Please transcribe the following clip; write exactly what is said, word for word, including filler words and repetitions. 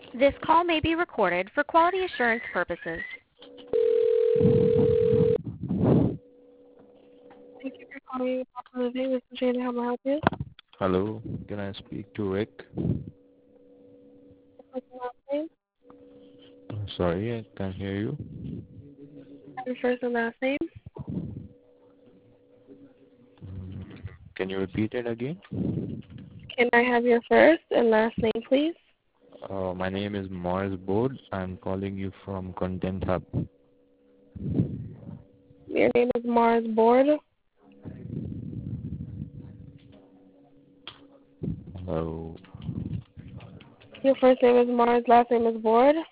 This call may be recorded for quality assurance purposes. Thank you for calling Papa Living. This is Jada. How may I help you? Hello, can I speak to Rick? What's your last name? Uh, Sorry, I can't hear you. Your first and last name? Mm, Can you repeat it again? Can I have your first and last name, please? Uh, my name is Morris Board. I'm calling you from Content Hub. Your name is Mars Board. Hello. Your first name is Mars, last name is Board.